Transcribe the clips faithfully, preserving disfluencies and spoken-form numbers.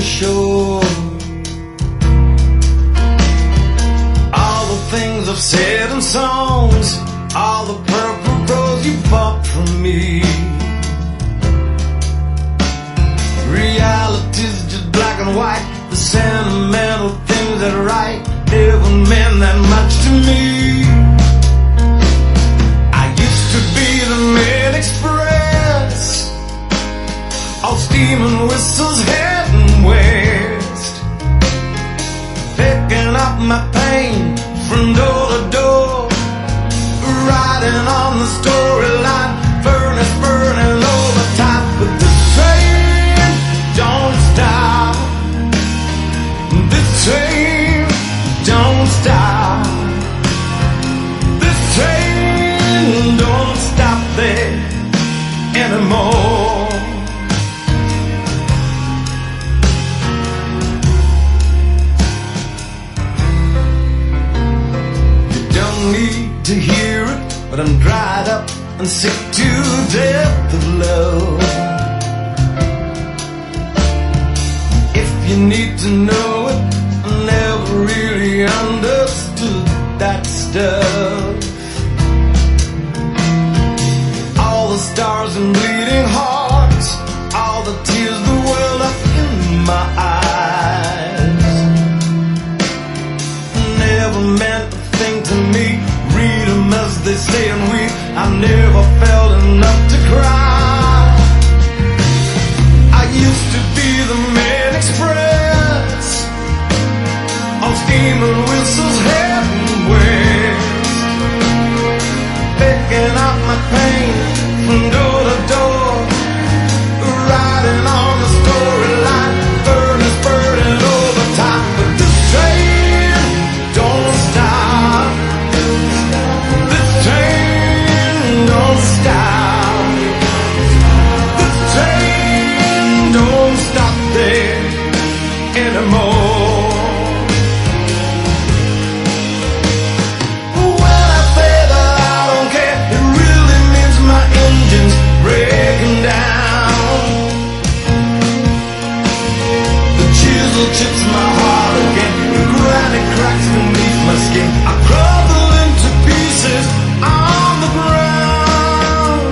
shore. All the things I've said in songs, all the purple rose you bought from me. Reality's just black and white. The sentimental things that are right never meant that much to me. I used to be the Mail Express, all steam and whistles heading west, picking up my pain from door to door, riding on the storyline, furnace burning over top. But this train don't stop, this train don't stop, this train don't stop there anymore. You don't need to hear it, but I'm dried up and sick to death of love. If you need to know it, I never really understood that stuff. All the stars and bleeding hearts, all the tears the world up in my eyes, never meant a thing to me. Read them as they say and weep. I never felt enough to cry. I used to be the Mail Express, on steam and whistles heading west, picking up my pain from door to door, riding on the storyline, furnace burning over top. But this train don't stop, this train don't stop, this train don't stop there anymore. When I say that I don't care, it really means my engine's breaking down. The chisel chips my heart again, the granite cracks beneath my skin. I crumble into pieces on the ground.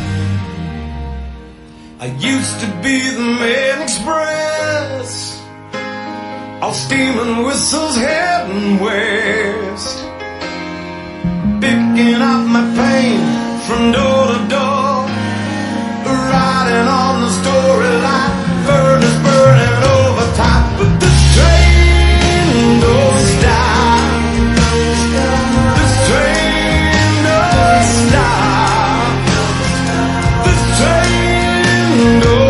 I used to be the Mail Express, all steam and whistles heading west, picking up my pain from door to door, riding on the storyline, furnace burning over top. But this train don't stop, this train don't stop, this train don't